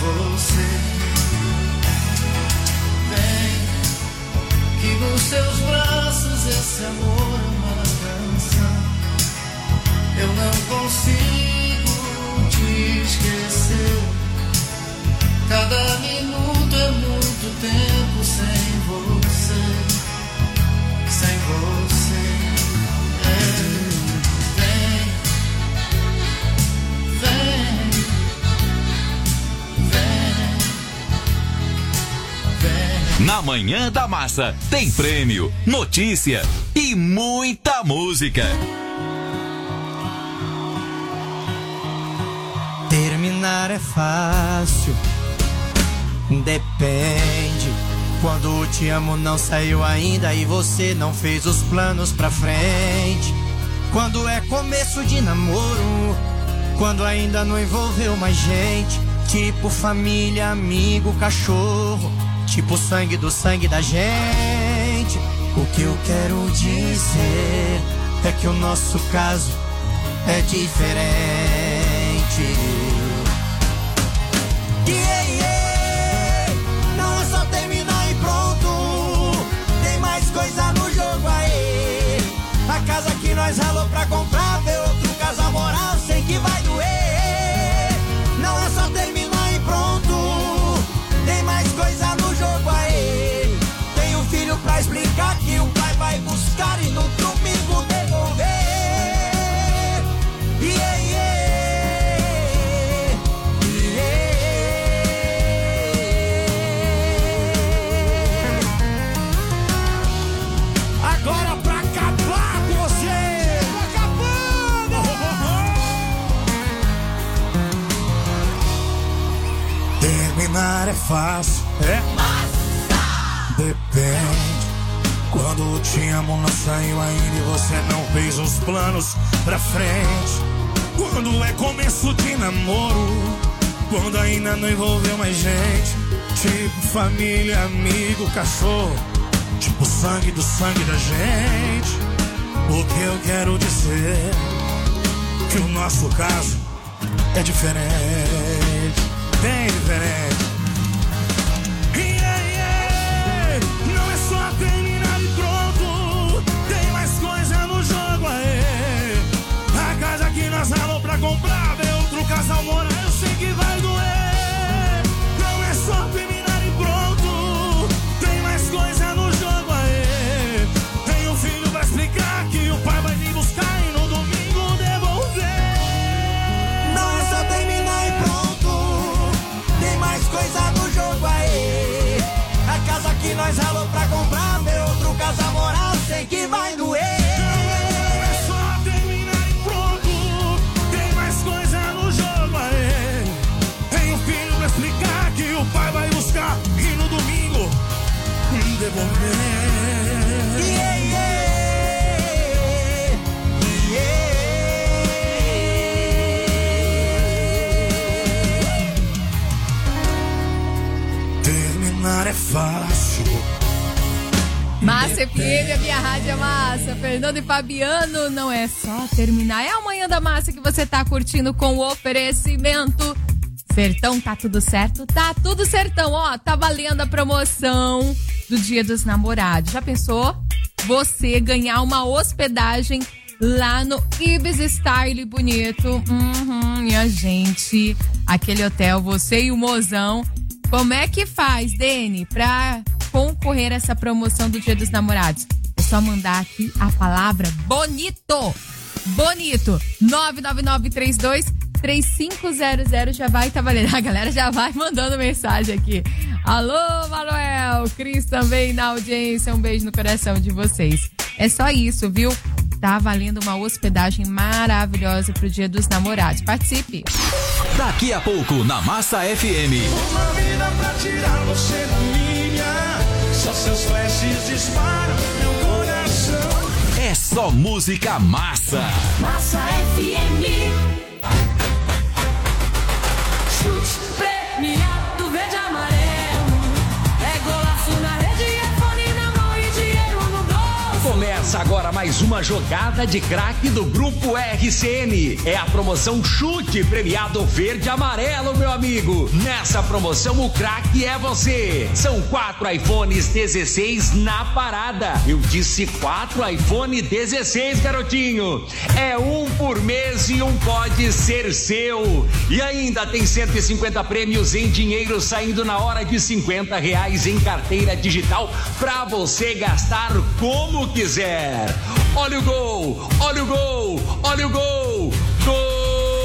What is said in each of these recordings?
você. Vem, que nos seus braços esse amor é uma canção. Eu não consigo te esquecer. Cada minuto é muito tempo sem você. Sem você. Na Manhã da Massa tem prêmio, notícia e muita música. Terminar é fácil, depende. Quando o te amo não saiu ainda e você não fez os planos pra frente. Quando é começo de namoro, quando ainda não envolveu mais gente. Tipo família, amigo, cachorro, tipo sangue do sangue da gente. O que eu quero dizer é que o nosso caso é diferente. Não é só terminar e pronto. Tem mais coisa no jogo aí. A casa que nós ralou pra comprar, ver outro casal morar, sei que vai doer. Não é só terminar e pronto. Tem mais coisa no jogo aí. Tem um filho pra explicar que o pai vai buscar e no domingo devolver. Yeah, yeah, yeah. Agora pra acabar com você. Acabando. Terminar é fácil, é? Depende. Quando te amo não saiu ainda e você não fez os planos pra frente. Quando é começo de namoro, quando ainda não envolveu mais gente. Tipo família, amigo, cachorro, tipo sangue do sangue da gente. O que eu quero dizer que o nosso caso é diferente, bem diferente. Não é só terminar e pronto. Tem mais coisa no jogo aí. A casa que nós ralou pra comprar, ver outro casal morar, eu sei que vai doer. Não é só terminar e pronto. Tem mais coisa no jogo aí. Tem um filho pra explicar que o pai vai vir buscar e no domingo devolver. Não é só terminar e pronto. Tem mais coisa no jogo aí. A casa que nós ralou pra comprar, ver outro casal morar, sei que vai doer. Não é só terminar e pronto. Tem mais coisa no jogo aí. Tem um filho pra explicar que o pai vai buscar e no domingo devolver. Yeah, yeah, yeah. Terminar é fácil. Massa FM, a minha rádio é massa. Fernando e Fabiano, não é só terminar. É a Manhã da Massa que você tá curtindo com o oferecimento. Sertão, tá tudo certo? Tá tudo certão, ó. Tá valendo a promoção do Dia dos Namorados. Já pensou? Você ganhar uma hospedagem lá no Ibis Style Bonito. Minha gente, aquele hotel, você e o mozão. Como é que faz, Dene, pra concorrer a essa promoção do Dia dos Namorados? É só mandar aqui a palavra bonito. Bonito. 999323500 já vai tá valendo. A galera já vai mandando mensagem aqui. Alô, Manuel. Cris também na audiência. Um beijo no coração de vocês. É só isso, viu? Tá valendo uma hospedagem maravilhosa pro Dia dos Namorados. Participe. Daqui a pouco na Massa FM. Uma vida pra tirar você da minha. Só seus flashes disparam meu coração. É só música massa. Massa FM. Chute premiado verde e amarelo. É golaço na rede, é fone na mão e dinheiro no bolso. Começa agora mais mais uma jogada de craque do Grupo RCN. É a promoção Chute Premiado Verde e Amarelo, meu amigo. Nessa promoção, o craque é você. São 4 iPhones 16 na parada. Eu disse 4 iPhone 16, garotinho. É um por mês e um pode ser seu. E ainda tem 150 prêmios em dinheiro saindo na hora de R$50 em carteira digital pra você gastar como quiser. Olha o gol, olha o gol, olha o gol, gol!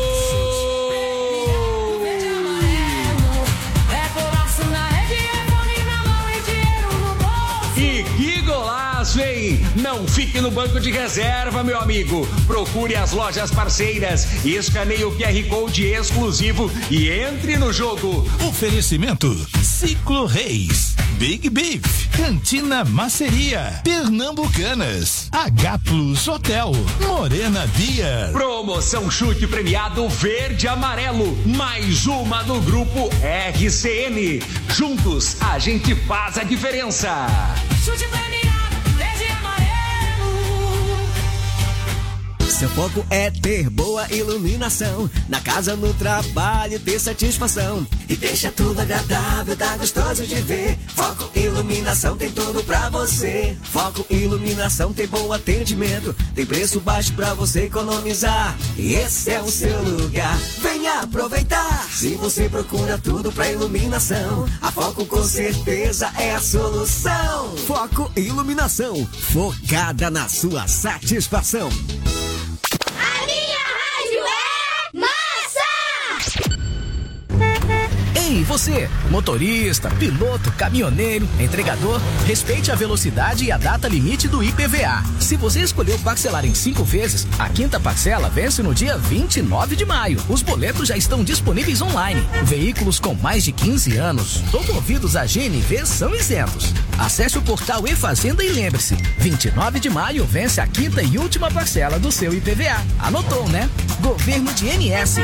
E que golaço, hein? Não fique no banco de reserva, meu amigo. Procure as lojas parceiras, escaneie o QR Code exclusivo e entre no jogo. Oferecimento Ciclo Reis, Big Beef, Cantina Maceria, Pernambucanas, H Plus Hotel, Morena Beer. Promoção Chute Premiado Verde e Amarelo, mais uma do Grupo RCN. Juntos a gente faz a diferença. Chute premiado, verde e amarelo. Seu foco é ter boa iluminação. Na casa, no trabalho, ter satisfação. E deixa tudo agradável, dá gostoso de ver. Foco Iluminação tem tudo pra você. Foco Iluminação tem bom atendimento. Tem preço baixo pra você economizar. E esse é o seu lugar, venha aproveitar. Se você procura tudo pra iluminação, a Foco com certeza é a solução. Foco Iluminação, focada na sua satisfação. A minha rádio é massa! Ei, você, motorista, piloto, caminhoneiro, entregador, respeite a velocidade e a data limite do IPVA. Se você escolheu parcelar em 5 vezes, a 5ª parcela vence no dia 29 de maio. Os boletos já estão disponíveis online. Veículos com mais de 15 anos ou movidos a GNV são isentos. Acesse o portal eFazenda e lembre-se, 29 de maio vence a 5ª e última parcela do seu IPVA. Anotou, né? Governo de MS.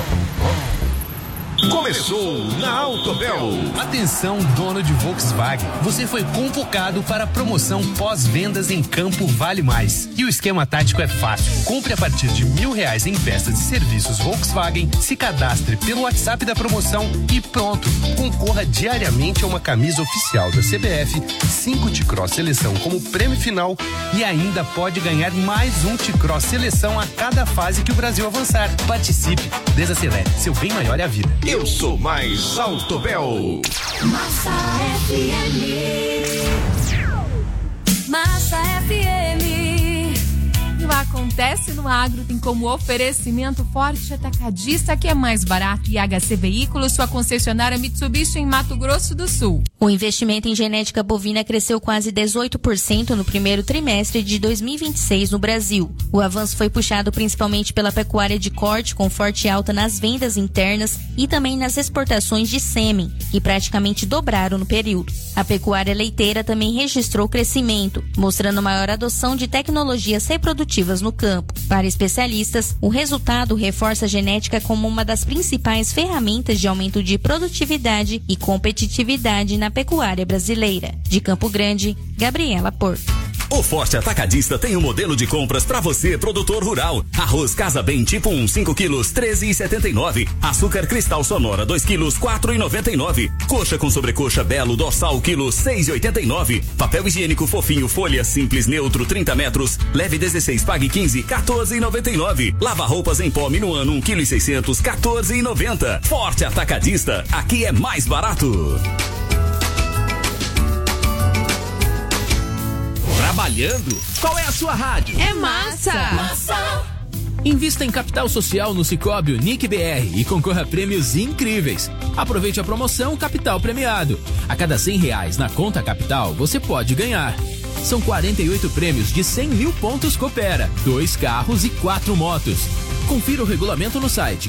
Começou na Autobel. Atenção, dono de Volkswagen. Você foi convocado para a promoção pós-vendas em Campo Vale Mais. E o esquema tático é fácil. Compre a partir de R$1.000 em peças e serviços Volkswagen, se cadastre pelo WhatsApp da promoção e pronto. Concorra diariamente a uma camisa oficial da CBF, 5 T-Cross Seleção como prêmio final e ainda pode ganhar mais um T-Cross Seleção a cada fase que o Brasil avançar. Participe, desacelere, seu bem maior é a vida. Eu sou mais Autobel. Massa FM. Massa FM. O Acontece no Agro tem como oferecimento Forte Atacadista, que é mais barato, e HC Veículos, sua concessionária Mitsubishi em Mato Grosso do Sul. O investimento em genética bovina cresceu quase 18% no primeiro trimestre de 2026 no Brasil. O avanço foi puxado principalmente pela pecuária de corte, com forte alta nas vendas internas e também nas exportações de sêmen, que praticamente dobraram no período. A pecuária leiteira também registrou crescimento, mostrando maior adoção de tecnologias reprodutivas no campo. Para especialistas, o resultado reforça a genética como uma das principais ferramentas de aumento de produtividade e competitividade na pecuária brasileira. De Campo Grande, Gabriela Porto. O Forte Atacadista tem um modelo de compras para você, produtor rural. Arroz Casa Bem tipo 1, 5 quilos, R$13,79. Açúcar Cristal Sonora, 2 quilos, R$4,99. Coxa com sobrecoxa Belo Dorsal, quilo, R$6,89. Papel higiênico fofinho, folha simples, neutro, 30 metros. Leve 16, pague 15, R$14,99. Lava roupas em pó Minuano, 1,6 kg, R$14,90. Forte Atacadista, aqui é mais barato. Trabalhando? Qual é a sua rádio? É massa! Massa! Invista em capital social no Sicoob Unique BR e concorra a prêmios incríveis. Aproveite a promoção Capital Premiado. A cada R$100 na conta Capital, você pode ganhar. São 48 prêmios de 100 mil pontos Coopera, 2 carros e 4 motos. Confira o regulamento no site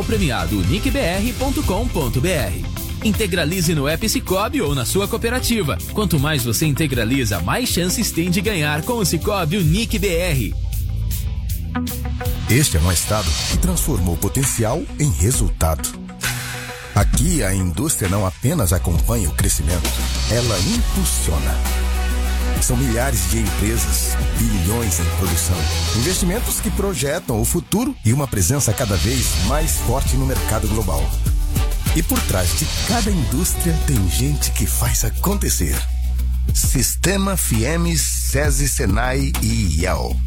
capitalpremiadouniquebr.com.br. Integralize no app Sicoob ou na sua cooperativa. Quanto mais você integraliza, mais chances tem de ganhar com o Sicoob Unique BR. Este é um estado que transformou potencial em resultado. Aqui a indústria não apenas acompanha o crescimento, ela impulsiona. São milhares de empresas, bilhões em produção. Investimentos que projetam o futuro e uma presença cada vez mais forte no mercado global. E por trás de cada indústria tem gente que faz acontecer. Sistema Fiemes, SESI, Senai e IEL.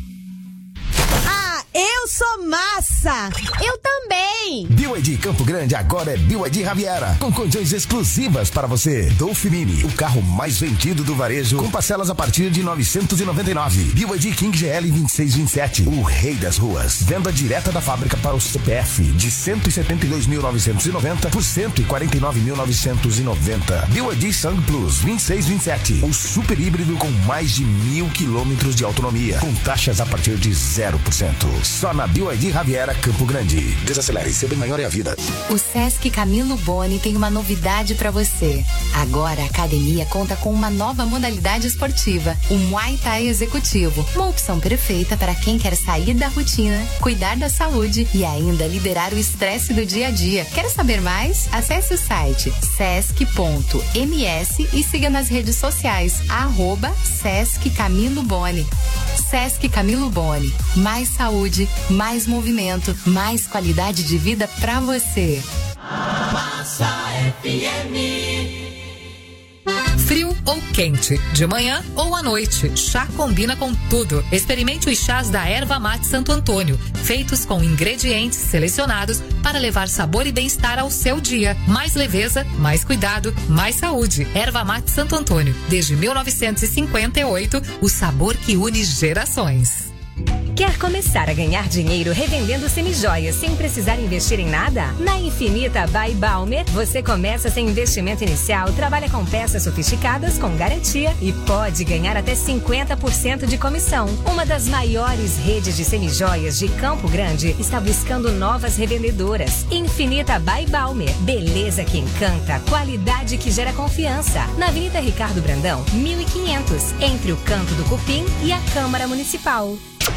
Eu sou massa! Eu também! BYD Campo Grande agora é BYD Riviera, com condições exclusivas para você. Dolph Mini, o carro mais vendido do varejo, com parcelas a partir de 999. BYD King GL 2627, o rei das ruas. Venda direta da fábrica para o CPF, de 172.990 por 149.990. BYD Sang Plus 2627, o super híbrido com mais de 1.000 quilômetros de autonomia, com taxas a partir de 0%. Só na BYD Riviera Campo Grande. Desacelere, seu bem maior é a vida. O Sesc Camilo Boni tem uma novidade para você. Agora a academia conta com uma nova modalidade esportiva, o Muay Thai Executivo. Uma opção perfeita para quem quer sair da rotina, cuidar da saúde e ainda liberar o estresse do dia a dia. Quer saber mais? Acesse o site sesc.ms e siga nas redes sociais @Sesc Camilo Boni. Sesc Camilo Boni. Mais saúde, mais movimento, mais qualidade de vida pra você. Massa FM. Frio ou quente, de manhã ou à noite, chá combina com tudo. Experimente os chás da Erva Mate Santo Antônio, feitos com ingredientes selecionados para levar sabor e bem-estar ao seu dia. Mais leveza, mais cuidado, mais saúde. Erva Mate Santo Antônio, desde 1958, o sabor que une gerações. Quer começar a ganhar dinheiro revendendo semijoias sem precisar investir em nada? Na Infinita by Balmer, você começa sem investimento inicial, trabalha com peças sofisticadas com garantia e pode ganhar até 50% de comissão. Uma das maiores redes de semijoias de Campo Grande está buscando novas revendedoras. Infinita by Balmer, beleza que encanta, qualidade que gera confiança. Na Avenida Ricardo Brandão, 1500, entre o Canto do Cupim e a Câmara Municipal.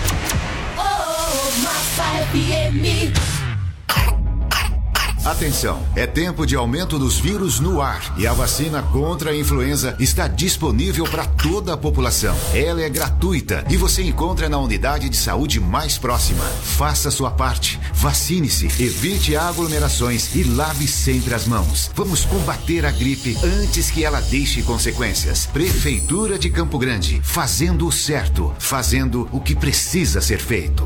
Massa FM. Atenção, é tempo de aumento dos vírus no ar e a vacina contra a influenza está disponível para toda a população. Ela é gratuita e você encontra na unidade de saúde mais próxima. Faça sua parte, vacine-se, evite aglomerações e lave sempre as mãos. Vamos combater a gripe antes que ela deixe consequências. Prefeitura de Campo Grande, fazendo o certo, fazendo o que precisa ser feito.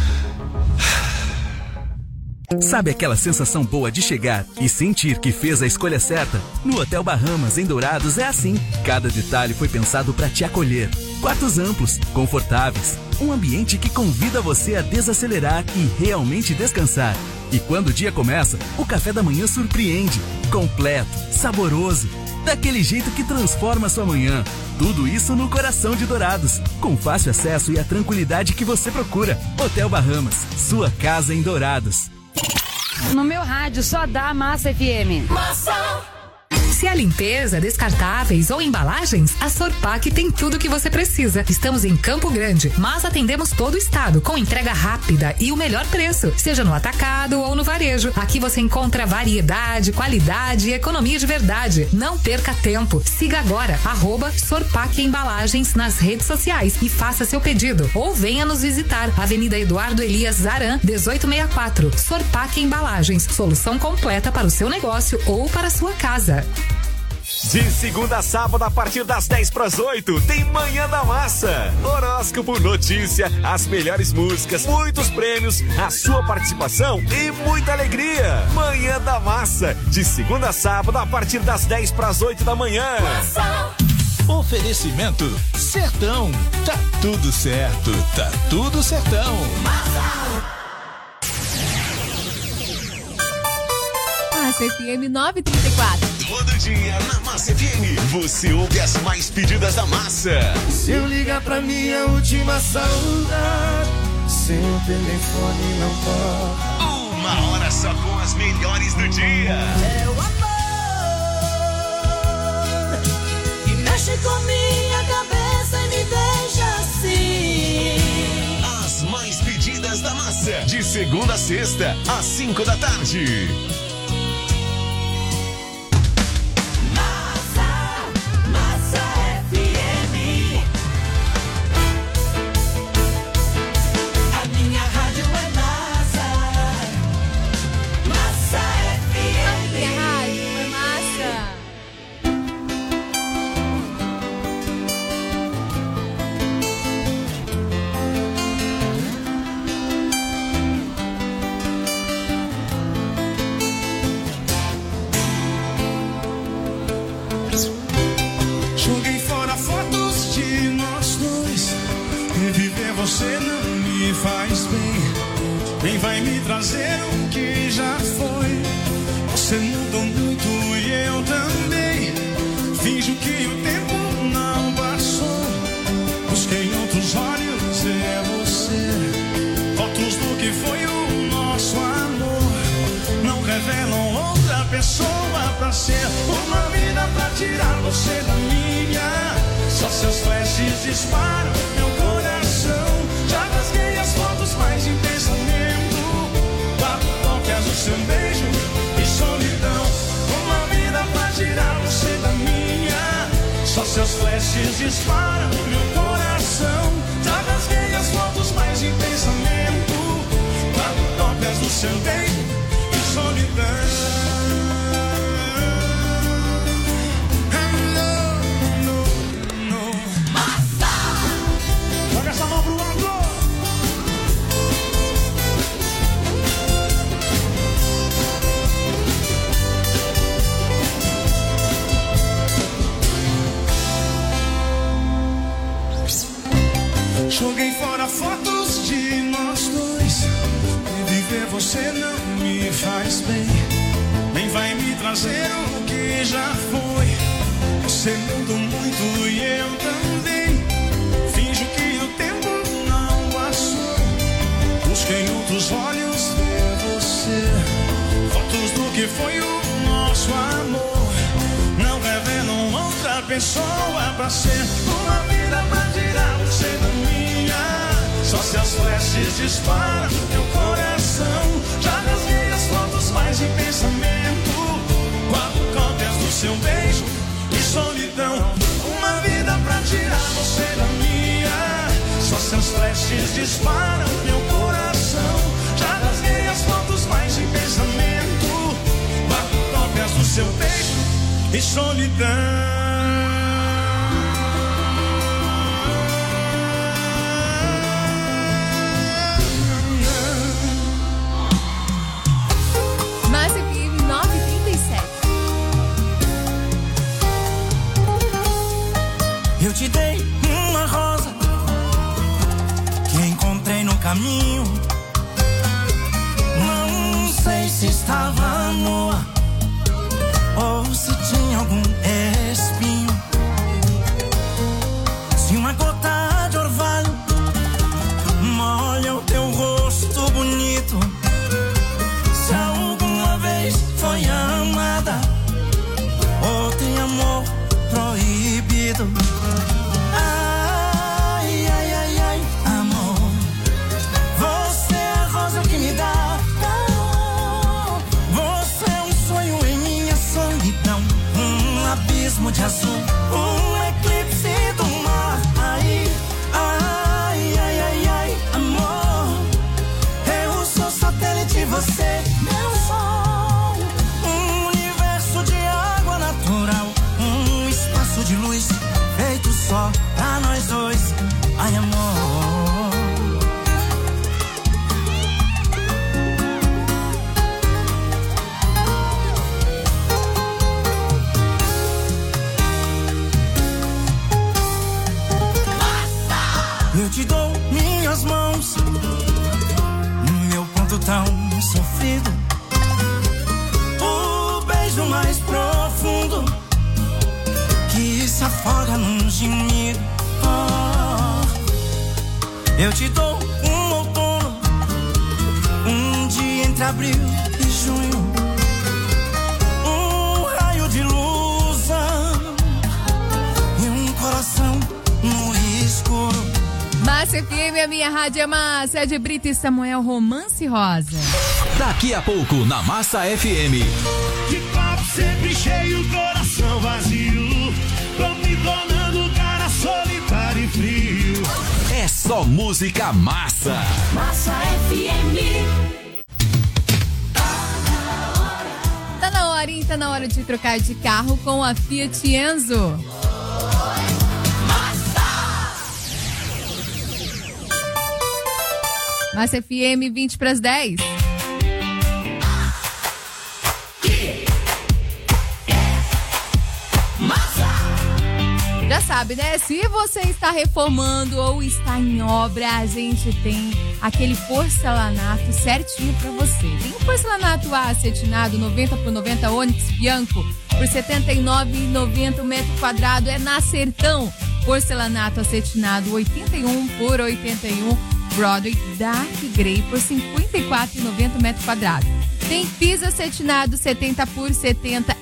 Sabe aquela sensação boa de chegar e sentir que fez a escolha certa? No Hotel Bahamas, em Dourados, é assim. Cada detalhe foi pensado para te acolher. Quartos amplos, confortáveis, um ambiente que convida você a desacelerar e realmente descansar. E quando o dia começa, o café da manhã surpreende. Completo, saboroso, daquele jeito que transforma a sua manhã. Tudo isso no coração de Dourados, com fácil acesso e a tranquilidade que você procura. Hotel Bahamas, sua casa em Dourados. No meu rádio só dá Massa FM. Massa! Se é limpeza, descartáveis ou embalagens, a Sorpac tem tudo o que você precisa. Estamos em Campo Grande, mas atendemos todo o estado com entrega rápida e o melhor preço, seja no atacado ou no varejo. Aqui você encontra variedade, qualidade e economia de verdade. Não perca tempo. Siga agora @Sorpac Embalagens nas redes sociais e faça seu pedido. Ou venha nos visitar. Avenida Eduardo Elias Zaran, 1864. Sorpac Embalagens, solução completa para o seu negócio ou para a sua casa. De segunda a sábado, a partir das 7:50, tem Manhã da Massa. Horóscopo, notícia, as melhores músicas, muitos prêmios, a sua participação e muita alegria. Manhã da Massa, de segunda a sábado, a partir das 7:50 da manhã. Oferecimento Sertão. Tá tudo certo, tá tudo sertão. Massa FM 934. Todo dia na Massa FM, você ouve as mais pedidas da massa. Se eu ligar pra minha última saudade, seu telefone não toca. Uma hora só com as melhores do dia. É o amor que mexe com minha cabeça e me deixa assim. As mais pedidas da massa, de segunda a sexta, às 5 da tarde. você não me faz bem, nem vai me trazer o que já foi. Você mudou muito e eu também. Finjo que o tempo não passou. Busquei em outros olhos, é você. Fotos do que foi o nosso amor não revelam outra pessoa pra ser. Uma vida pra tirar você da minha. Só seus flashes disparam meu coração. Já rasguei as fotos mais em pensamento. Quatro toques do seu beijo e solidão. Uma vida pra tirar você da minha. Só seus flashes disparam meu coração. Já rasguei as fotos mais em pensamento. Quatro toques do seu beijo e solidão. Essa mão pro lado. Joguei fora fotos de nós dois. Reviver você não me faz bem, nem vai me trazer o que já foi. Você mudou muito e eu também. Finjo que o tempo não passou. Busquei em outros olhos ver você. Fotos do que foi o nosso amor não revelam outra pessoa pra ser. Uma vida pra tirar você da minha. Só seus flashes disparam meu coração. Já rasguei as fotos mais em pensamento. Quatro cópias do seu beijo e solidão. Uma vida pra tirar você da minha. Só seus flashes disparam meu coração. Já rasguei as fotos mais em pensamento. Quatro cópias do seu beijo e solidão. Massa FM 937. Eu te dei uma rosa que encontrei no caminho. Não sei se estava nua ou se tinha algum espinho. Se uma gota de orvalho molha o teu rosto bonito, se alguma vez foi amada ou tem amor proibido. Ai, ai, ai, ai, amor, você é a rosa que me dá calor. Você é um sonho em minha solidão, um abismo de azul, um eclipse do mar. Ai, ai, ai, ai, ai, amor, eu sou satélite, você meu sol. Um universo de água natural, um espaço de luz feito só pra nós dois. Ai, amor, eu te dou minhas mãos, meu ponto tão sofrido, o beijo mais profundo que se afoga num gemido. Oh, eu te dou um outono, um dia entre abril e junho, um raio de luz e um coração no escuro. Massa FM, a minha rádio é massa. É de Brito e Samuel, Romance Rosa. Daqui a pouco, na Massa FM. De papo sempre cheio, coração vazio. Tô me tornando cara solitário e frio. É só música massa. Massa FM. Tá na hora, hein? Tá na hora de trocar de carro com a Fiat Enzo. Massa FM, 20 para as 10. Já sabe. sabe, né? Se você está reformando ou está em obra, a gente tem aquele porcelanato certinho pra você. Tem o porcelanato acetinado 90 por 90 Onyx Bianco por R$ 79,90 o metro quadrado. É na Sertão. Porcelanato acetinado 81 por 81 Broadway Dark Grey por R$ 54,90 metro quadrado. Tem piso acetinado 70 por 70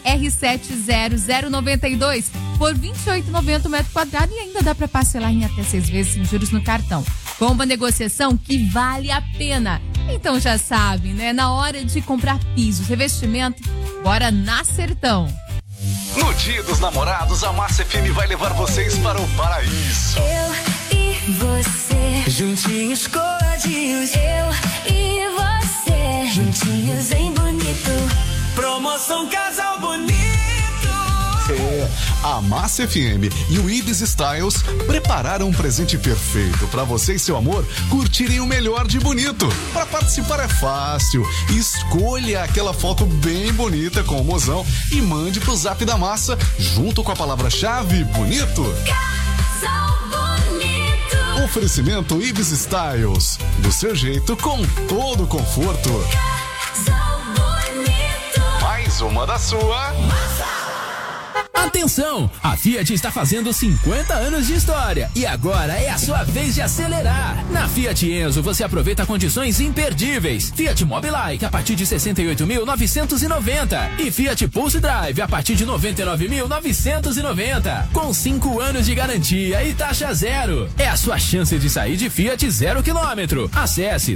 R70092 por R$ 28,90 metro quadrado e ainda dá para parcelar em até 6 vezes sem juros no cartão. Com uma negociação que vale a pena. Então já sabe, né? Na hora de comprar pisos, revestimento, bora na Sertão. No Dia dos Namorados, a Massa FM vai levar vocês para o paraíso. Eu e você, juntinhos coladinhos. Eu e você, juntinhos em bonito. Promoção Casal Bonito. A Massa FM e o Ibis Styles prepararam um presente perfeito para você e seu amor curtirem o melhor de bonito. Para participar é fácil. Escolha aquela foto bem bonita com o mozão e mande pro Zap da Massa junto com a palavra-chave bonito. Casal Bonito. Oferecimento Ibis Styles. Do seu jeito, com todo o conforto. Casal Bonito. Mais uma da sua Massa. Atenção! A Fiat está fazendo 50 anos de história e agora é a sua vez de acelerar. Na Fiat Enzo você aproveita condições imperdíveis. Fiat Mobilite a partir de 68.990 e Fiat Pulse Drive a partir de 99.990 com 5 anos de garantia e taxa zero. É a sua chance de sair de Fiat 0 km. Acesse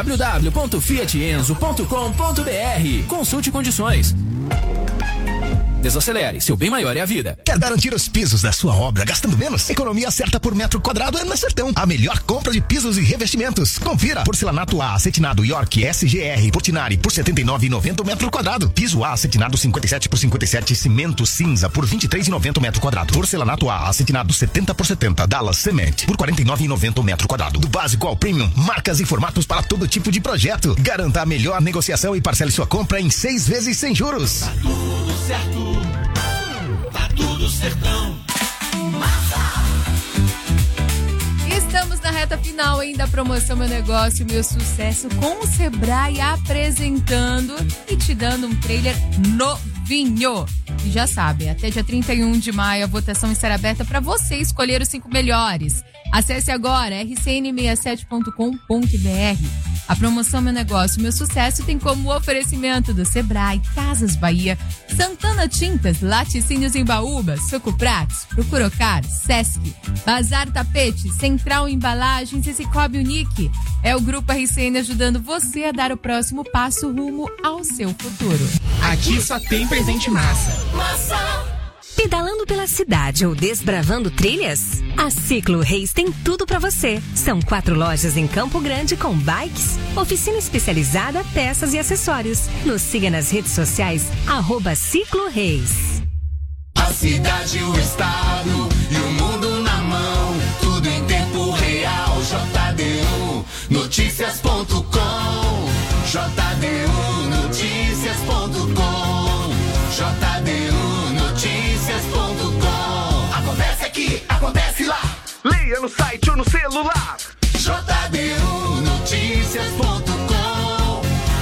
www.fiatenzo.com.br. Consulte condições. Desacelere, seu bem maior é a vida. Quer garantir os pisos da sua obra gastando menos? Economia certa por metro quadrado é na Sertão. A melhor compra de pisos e revestimentos. Confira. Porcelanato A acetinado York SGR Portinari por R$ 79,90 metro quadrado. Piso A acetinado 57 por 57 cimento cinza por R$ 23,90 metro quadrado. Porcelanato A acetinado 70 por 70 Dallas Cement por R$ 49,90 metro quadrado. Do básico ao premium, marcas e formatos para todo tipo de projeto. Garanta a melhor negociação e parcele sua compra em 6 vezes sem juros. Tá tudo certo. Tá tudo Sertão. Massa. Estamos na reta final ainda da promoção Meu Negócio, Meu Sucesso com o Sebrae apresentando e te dando um trailer novinho. E já sabe, até dia 31 de maio a votação estará aberta para você escolher os 5 melhores. Acesse agora rcn67.com.br. A promoção Meu Negócio, Meu Sucesso tem como oferecimento do Sebrae, Casas Bahia, Santana Tintas, Laticínios em Baúba, Socoprates, Procuracar, Sesc, Bazar Tapete, Central Embalagens e Cicobi Unique. É o Grupo RCN ajudando você a dar o próximo passo rumo ao seu futuro. Aqui só tem presente massa. Massa. Pedalando pela cidade ou desbravando trilhas? A Ciclo Reis tem tudo pra você. São 4 lojas em Campo Grande com bikes, oficina especializada, peças e acessórios. Nos siga nas redes sociais, @Ciclo Reis. A cidade, o estado e o mundo na mão. Tudo em tempo real. JDU Noticias.com. JDU Noticias.com. JDU Noticias.com. Acontece aqui, acontece lá. Leia no site ou no celular. JDU Noticias.com.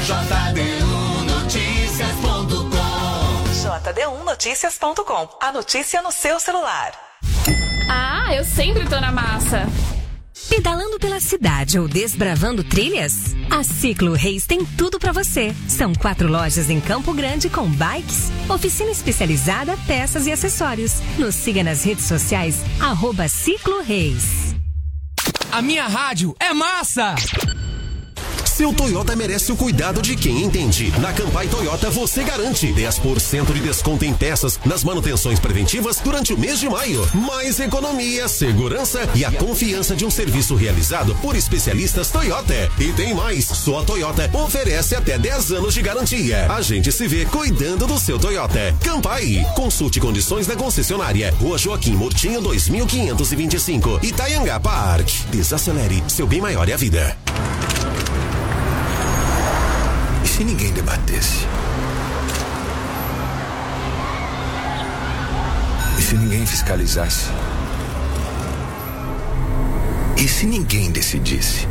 JDU Noticias.com. JDUNoticias.com. A notícia no seu celular. Ah, eu sempre tô na massa. Pedalando pela cidade ou desbravando trilhas? A Ciclo Reis tem tudo pra você. São 4 lojas em Campo Grande com bikes, oficina especializada, peças e acessórios. Nos siga nas redes sociais, @Ciclo Reis. A minha rádio é massa! Seu Toyota merece o cuidado de quem entende. Na Campai Toyota você garante 10% de desconto em peças nas manutenções preventivas durante o mês de maio. Mais economia, segurança e a confiança de um serviço realizado por especialistas Toyota. E tem mais, só a Toyota oferece até 10 anos de garantia. A gente se vê cuidando do seu Toyota. Campai, consulte condições da concessionária. Rua Joaquim Murtinho 2525, Itaianga Park. Desacelere, seu bem maior é a vida. E se ninguém debatesse? E se ninguém fiscalizasse? E se ninguém decidisse?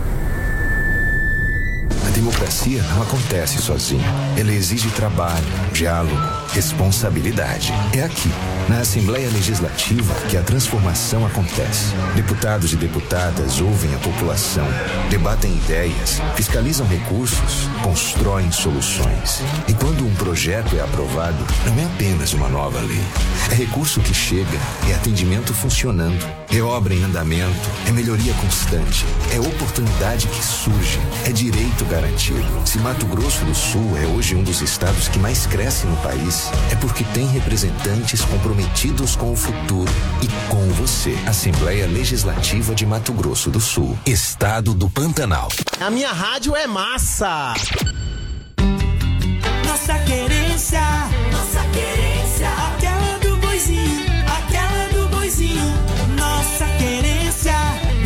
A democracia não acontece sozinha. Ela exige trabalho, diálogo, responsabilidade. É aqui, na Assembleia Legislativa, que a transformação acontece. Deputados e deputadas ouvem a população, debatem ideias, fiscalizam recursos, constroem soluções. E quando um projeto é aprovado, não é apenas uma nova lei. É recurso que chega, é atendimento funcionando, é obra em andamento, é melhoria constante, é oportunidade que surge, é direito garantido. Se Mato Grosso do Sul é hoje um dos estados que mais cresce no país, é porque tem representantes comprometidos com o futuro e com você. Assembleia Legislativa de Mato Grosso do Sul, Estado do Pantanal. A minha rádio é massa. Nossa querência, aquela do boizinho, nossa querência.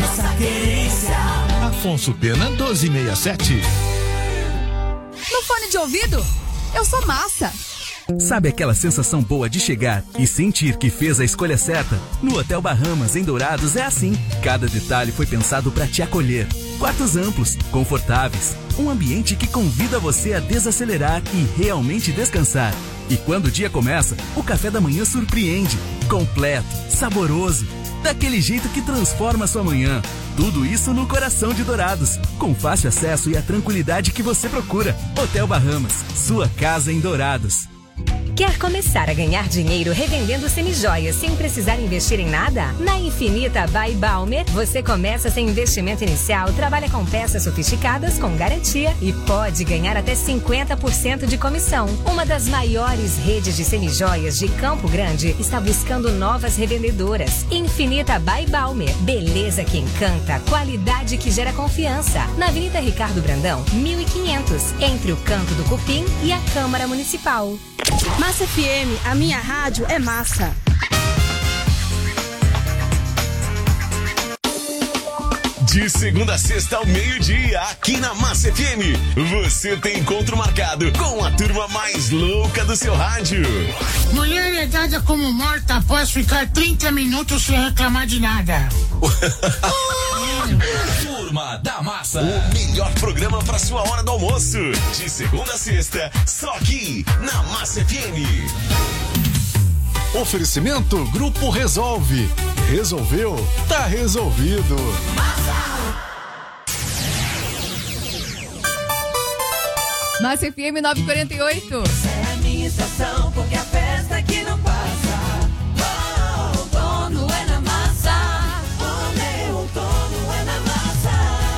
Afonso Pena 1267. No fone de ouvido, eu sou massa. Sabe aquela sensação boa de chegar e sentir que fez a escolha certa? No Hotel Bahamas, em Dourados, é assim. Cada detalhe foi pensado para te acolher. Quartos amplos, confortáveis, um ambiente que convida você a desacelerar e realmente descansar. E quando o dia começa, o café da manhã surpreende. Completo, saboroso, daquele jeito que transforma sua manhã. Tudo isso no coração de Dourados, com fácil acesso e a tranquilidade que você procura. Hotel Bahamas, sua casa em Dourados. Quer começar a ganhar dinheiro revendendo semijoias sem precisar investir em nada? Na Infinita by Balmer, você começa sem investimento inicial, trabalha com peças sofisticadas com garantia e pode ganhar até 50% de comissão. Uma das maiores redes de semijoias de Campo Grande está buscando novas revendedoras. Infinita by Balmer, beleza que encanta, qualidade que gera confiança. Na Avenida Ricardo Brandão, 1500, entre o Canto do Cupim e a Câmara Municipal. Massa FM, a minha rádio é massa. De segunda a sexta ao meio-dia, aqui na Massa FM, você tem encontro marcado com a turma mais louca do seu rádio. Mulher é dada como morta após ficar 30 minutos sem reclamar de nada. Turma da Massa, o melhor programa para sua hora do almoço. De segunda a sexta, só aqui na Massa FM. Oferecimento Grupo Resolve. Resolveu? Tá resolvido. Massa FM 948. É a minha estação, porque a festa aqui não passa. Oh, o dono é na massa. O meu outono é na massa.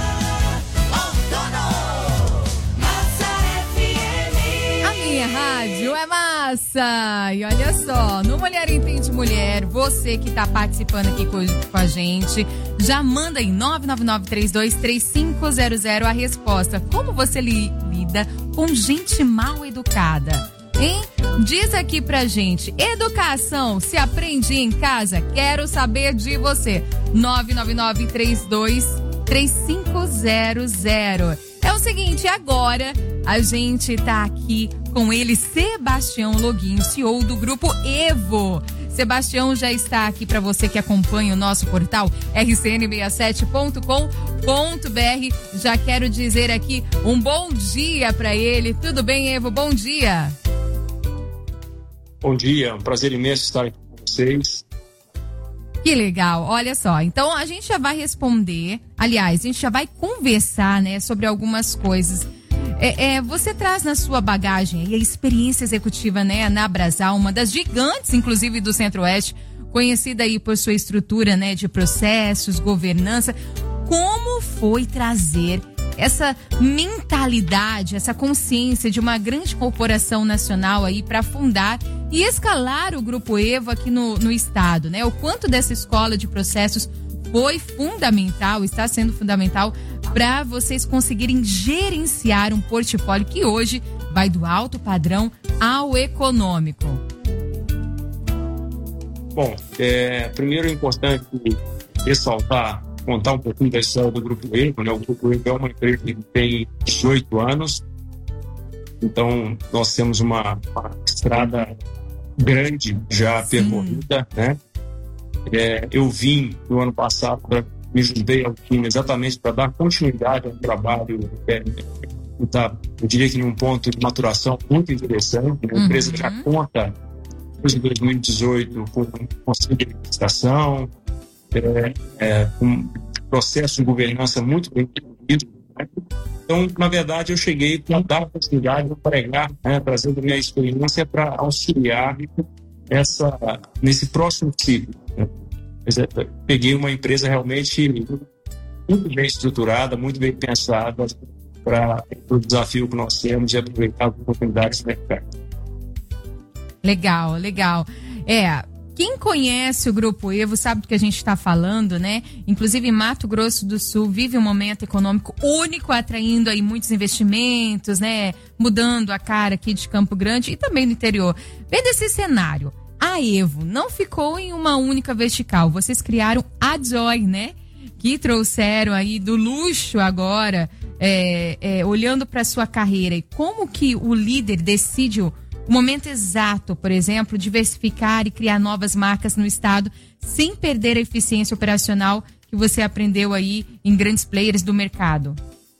Outono, Massa FM. A minha rádio é massa. E olha só, no Mulher Entende Mulher, você que tá participando aqui com a gente, já manda aí 999323500 a resposta. Como você lida com gente mal educada, hein? Diz aqui pra gente, educação se aprende em casa? Quero saber de você. 999323500. É o seguinte, agora a gente tá aqui com ele, Sebastião Login, CEO do Grupo Evo. Sebastião já está aqui para você que acompanha o nosso portal rcn67.com.br. Já quero dizer aqui um bom dia para ele. Tudo bem, Evo? Bom dia. Bom dia, é um prazer imenso estar aqui com vocês. Que legal, olha só, então a gente já vai responder, aliás, a gente já vai conversar, né, sobre algumas coisas. Você traz na sua bagagem a experiência executiva, né, na Abrasal, uma das gigantes, inclusive, do Centro-Oeste, conhecida aí por sua estrutura, né, de processos, governança. Como foi trazer essa mentalidade, essa consciência de uma grande corporação nacional aí para fundar e escalar o Grupo Evo aqui no estado, né? O quanto dessa escola de processos foi fundamental, está sendo fundamental para vocês conseguirem gerenciar um portfólio que hoje vai do alto padrão ao econômico. Bom, primeiro é importante ressaltar, contar um pouquinho da história do Grupo Evo, né? O Grupo Evo é uma empresa que tem 18 anos, então nós temos uma estrada grande já percorrida, né? Eu vim no ano passado para me juntei ao time exatamente para dar continuidade ao trabalho. Eu diria que num ponto de maturação muito interessante. A empresa já conta, desde 2018, com um conselho de administração, um processo de governança muito bem definido. Então, na verdade, eu cheguei para dar possibilidade de pregar, trazendo minha experiência para auxiliar nesse próximo ciclo. Peguei uma empresa realmente muito bem estruturada, muito bem pensada para o desafio que nós temos e aproveitar as oportunidades do mercado. Legal, legal. Quem conhece o Grupo Evo sabe do que a gente está falando, né? Inclusive, Mato Grosso do Sul vive um momento econômico único, atraindo aí muitos investimentos, né? Mudando a cara aqui de Campo Grande e também no interior. Vendo esse cenário, a Evo não ficou em uma única vertical. Vocês criaram a Joy, né? Que trouxeram aí do luxo agora, olhando para sua carreira. E como que o líder decide o momento exato, por exemplo, diversificar e criar novas marcas no estado sem perder a eficiência operacional que você aprendeu aí em grandes players do mercado?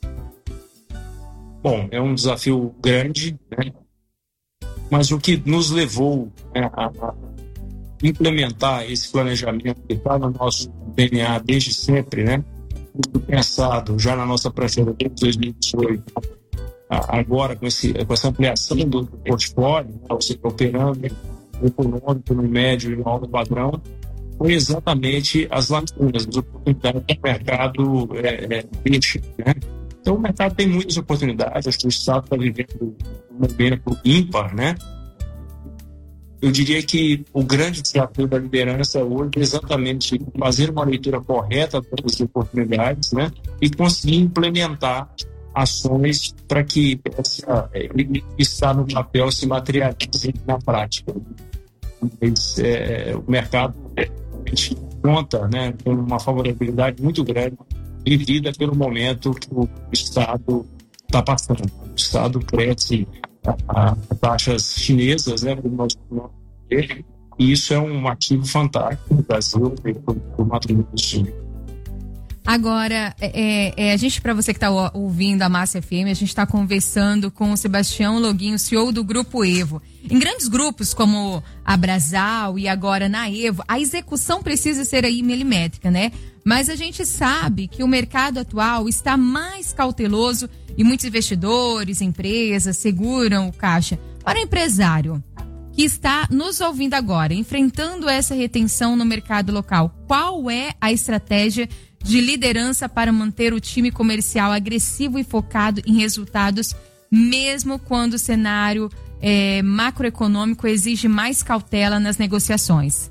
Bom, é um desafio grande, né? Mas o que nos levou a implementar esse planejamento que está no nosso DNA desde sempre, né? Muito pensado já na nossa prateleira de 2018, agora com essa ampliação do portfólio, você operando no econômico, no médio e no alto padrão, foi exatamente as lacunas, as oportunidades que o mercado deixa, né? Então o mercado tem muitas oportunidades, acho que o Estado está vivendo um momento ímpar, né? Eu diria que o grande desafio da liderança hoje é exatamente fazer uma leitura correta das oportunidades, né? E conseguir implementar ações para que ele está no papel se materialize na prática. Mas, o mercado conta, né, com uma favorabilidade muito grande vivida pelo momento que o Estado está passando. O Estado cresce a taxas chinesas, né, e isso é um ativo fantástico do Brasil e do Mato Grosso do Sul. Agora, a gente, para você que está ouvindo a Massa FM, a gente está conversando com o Sebastião Loguinho, CEO do Grupo Evo. Em grandes grupos como a Brasal e agora na Evo, a execução precisa ser aí milimétrica, né? Mas a gente sabe que o mercado atual está mais cauteloso e muitos investidores, empresas, seguram o caixa. Para o empresário que está nos ouvindo agora, enfrentando essa retenção no mercado local, qual é a estratégia de liderança para manter o time comercial agressivo e focado em resultados, mesmo quando o cenário macroeconômico exige mais cautela nas negociações?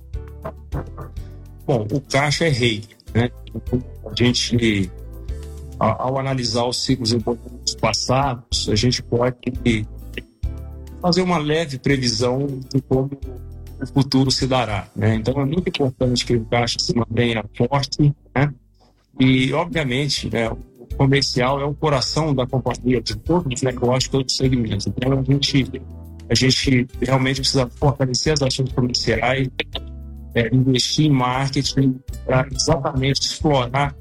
Bom, o caixa é rei, né? A gente, ao analisar os ciclos econômicos passados, a gente pode fazer uma leve previsão de como o futuro se dará, né? Então é muito importante que o caixa se mantenha forte, né? E obviamente, né, o comercial é o coração da companhia, de todos os negócios, todos os segmentos. Então a gente realmente precisa fortalecer as ações comerciais, investir em marketing para exatamente explorar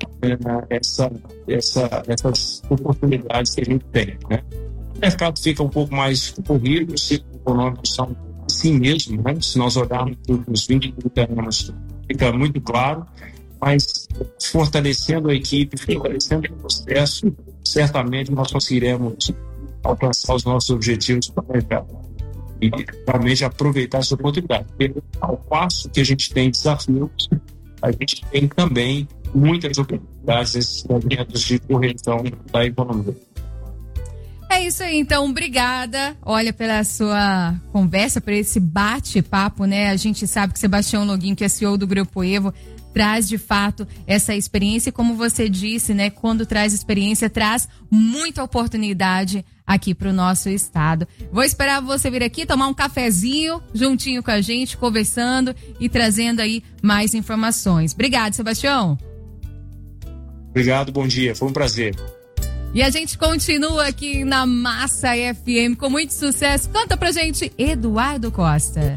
essas oportunidades que a gente tem, né? O mercado fica um pouco mais corrido, os ciclos econômicos são assim mesmo, né? Se nós olharmos nos 20, 30 anos, fica muito claro, mas fortalecendo a equipe, fortalecendo o processo, certamente nós conseguiremos alcançar os nossos objetivos para o mercado e realmente aproveitar essa oportunidade. Porque ao passo que a gente tem desafios, a gente tem também muitas oportunidades nesses momentos de correção da economia. É isso aí, então, obrigada, olha, pela sua conversa, por esse bate-papo, né? A gente sabe que Sebastião Loguinho, que é CEO do Grupo Evo, traz de fato essa experiência e, como você disse, né? Quando traz experiência, traz muita oportunidade aqui para o nosso estado. Vou esperar você vir aqui tomar um cafezinho juntinho com a gente, conversando e trazendo aí mais informações. Obrigado, Sebastião. Obrigado, bom dia, foi um prazer. E a gente continua aqui na Massa FM com muito sucesso. Canta pra gente, Eduardo Costa.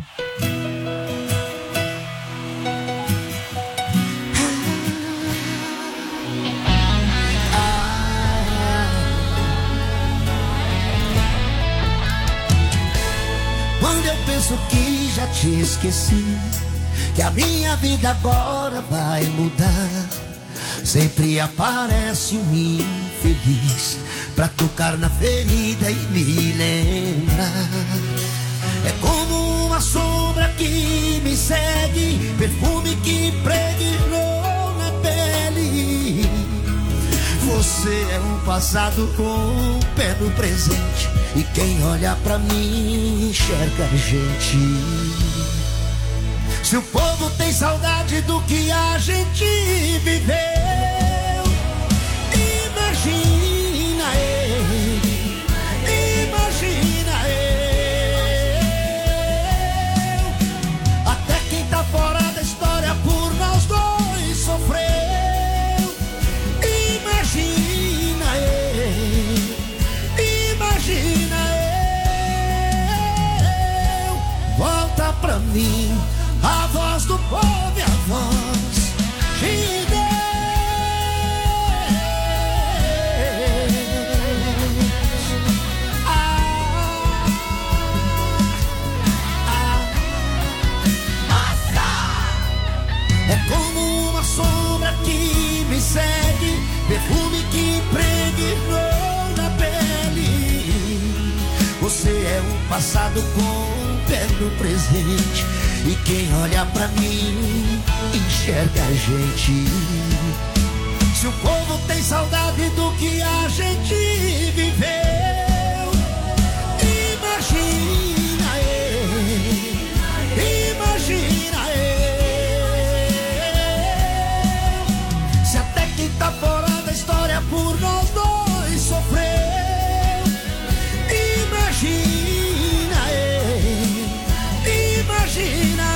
Quando eu penso que já te esqueci, que a minha vida agora vai mudar, sempre aparece um infeliz pra tocar na ferida e me lembrar. É como uma sombra que me segue, perfume que impregnou na pele. Você é um passado com o pé no presente, e quem olha pra mim enxerga a gente. Se o povo tem saudade do que a gente viveu, imagina ele, imagina eu. Até quem tá fora da história por nós dois sofreu. Imagina ele, imagina eu. Volta pra mim a voz do povo e a voz de Deus. É como uma sombra que me segue, perfume que impregnou na pele. Você é um passado com o pé no presente, e quem olha pra mim enxerga a gente. Se o povo tem saudade do que a gente viveu, imagina ele, imagina ele. Se até quem tá fora da história por nós dois sofreu, imagina ele, imagina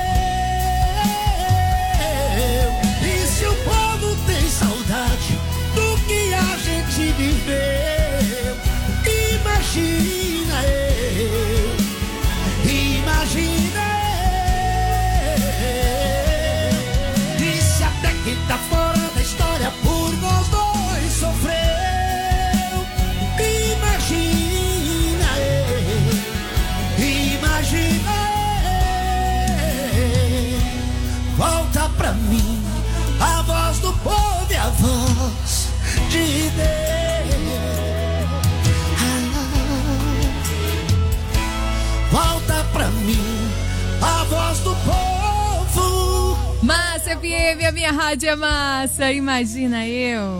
eu. E se o povo tem saudade do que a gente viveu, imagina eu, imagina eu. E se até quem tá fora da história por nós dois sofreu, imagina eu, imagina. Volta pra mim a voz do povo e a voz de Deus. Volta pra mim a voz do povo. Massa FM, a minha rádio é massa, imagina eu.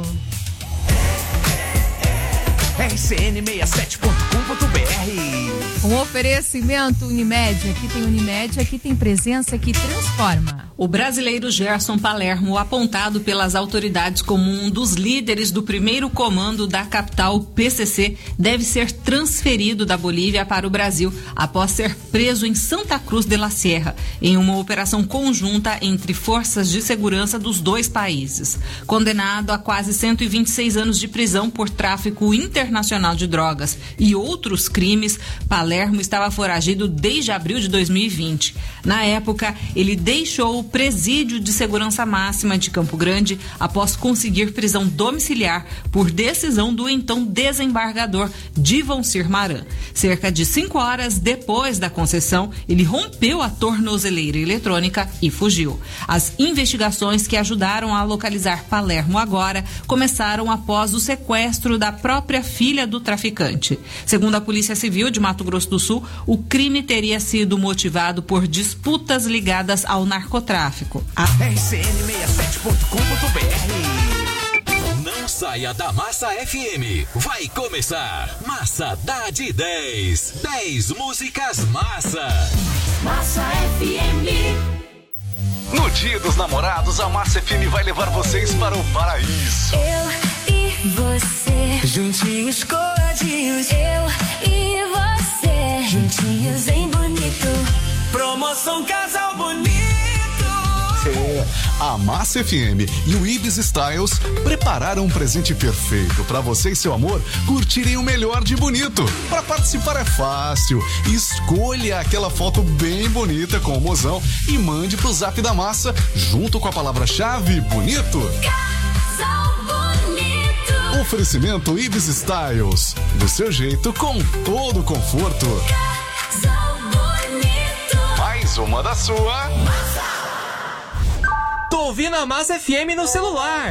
RCN67.com.br. Um oferecimento Unimed. Aqui tem Unimed, aqui tem presença que transforma. O brasileiro Gerson Palermo, apontado pelas autoridades como um dos líderes do primeiro comando da capital PCC, deve ser transferido da Bolívia para o Brasil após ser preso em Santa Cruz de la Sierra, em uma operação conjunta entre forças de segurança dos dois países. Condenado a quase 126 anos de prisão por tráfico internacional de drogas e outros crimes, Palermo estava foragido desde abril de 2020. Na época, ele deixou o presídio de segurança máxima de Campo Grande após conseguir prisão domiciliar por decisão do então desembargador Divoncir Maran. Cerca de 5 horas depois da concessão, ele rompeu a tornozeleira eletrônica e fugiu. As investigações que ajudaram a localizar Palermo agora começaram após o sequestro da própria filha do traficante. Segundo a Polícia Civil de Mato Grosso do Sul, o crime teria sido motivado por disputas ligadas ao narcotráfico. RCN67.com.br. Não saia da Massa FM. Vai começar Massa da de 10. 10 músicas massa. Massa FM. No Dia dos Namorados, a Massa FM vai levar vocês para o paraíso. Eu e você, juntinhos coladinhos. Eu e você, juntinhos em bonito. Promoção Casal Bonito. A Massa FM e o Ibis Styles prepararam um presente perfeito para você e seu amor curtirem o melhor de bonito. Para participar é fácil. Escolha aquela foto bem bonita com o mozão e mande pro Zap da Massa junto com a palavra-chave bonito. Casal Bonito. Oferecimento Ibis Styles. Do seu jeito, com todo conforto. Casal Bonito. mais uma da sua... Tô ouvindo a Massa FM no celular.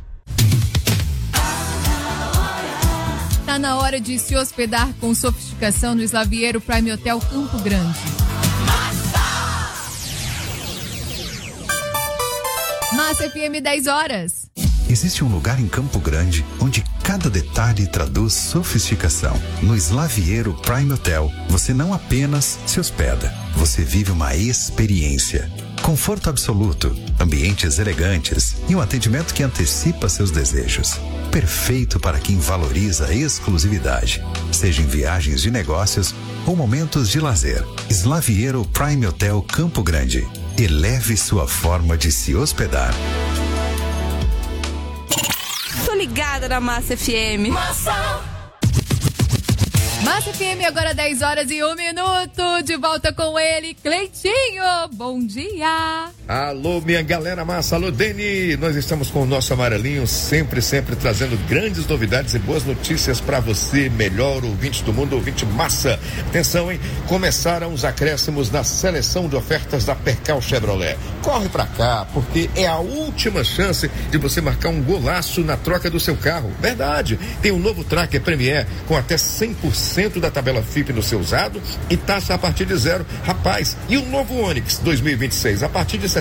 Tá na hora de se hospedar com sofisticação no Slaviero Prime Hotel Campo Grande. Massa FM 10 horas. Existe um lugar em Campo Grande onde cada detalhe traduz sofisticação. No Slaviero Prime Hotel, você não apenas se hospeda, você vive uma experiência. Conforto absoluto, ambientes elegantes e um atendimento que antecipa seus desejos. Perfeito para quem valoriza a exclusividade, seja em viagens de negócios ou momentos de lazer. Slaviero Prime Hotel Campo Grande. Eleve sua forma de se hospedar. Tô ligada na Massa FM. Massa FM, agora 10 horas e 1 minuto. De volta com ele, Cleitinho. Bom dia. Alô, minha galera massa. Alô, Deni. Nós estamos com o nosso amarelinho, sempre trazendo grandes novidades e boas notícias para você, melhor ouvinte do mundo, ouvinte massa. Atenção, hein? Começaram os acréscimos na seleção de ofertas da Percal Chevrolet. Corre pra cá, porque é a última chance de você marcar um golaço na troca do seu carro. Verdade. Tem um novo Tracker Premier com até 100% da tabela FIP no seu usado e taxa a partir de zero. Rapaz, e o novo Onix 2026 a partir de